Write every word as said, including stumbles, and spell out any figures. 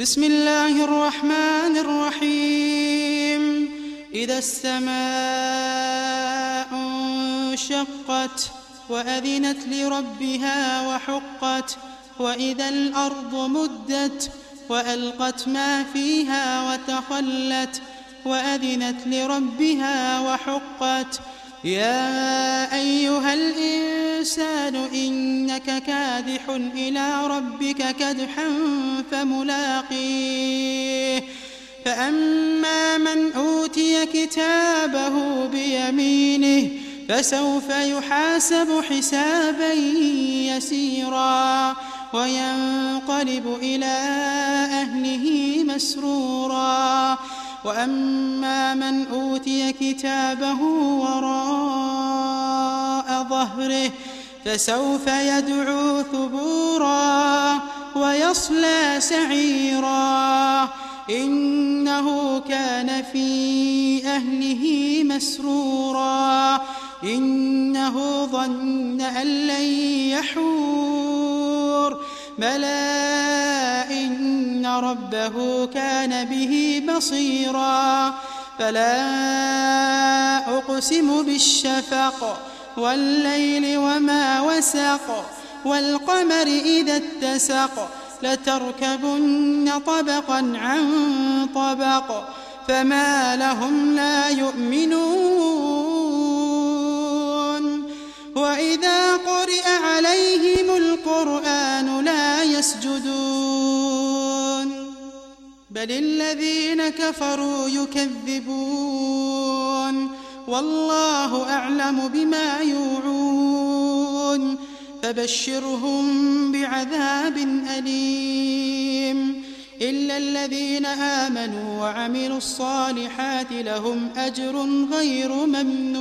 بسم الله الرحمن الرحيم إذا السماء انشقت وأذنت لربها وحقت وإذا الأرض مدت وألقت ما فيها وتخلت وأذنت لربها وحقت يا أيها الإنسان إنك كادح إلى ربك كدحا فملاقيه فأما من أوتي كتابه بيمينه فسوف يحاسب حسابا يسيرا وينقلب إلى أهله مسرورا وأما من أوتي كتابه وراء ظهره فسوف يدعو ثبورا ويصلى سعيرا إنه كان في أهله مسرورا إنه ظن أن لن يحور بلى إن ربه كان به بصيرا فلا أقسم بالشفق والليل وما وسق والقمر إذا اتسق لتركبن طبقا عن طبق فما لهم لا يؤمنون وإذا قرئ عليهم القرآن لا يسجدون بل الذين كفروا يكذبون والله أعلم بما يوعون فبشرهم بعذاب أليم إلا الذين آمنوا وعملوا الصالحات لهم أجر غير ممنون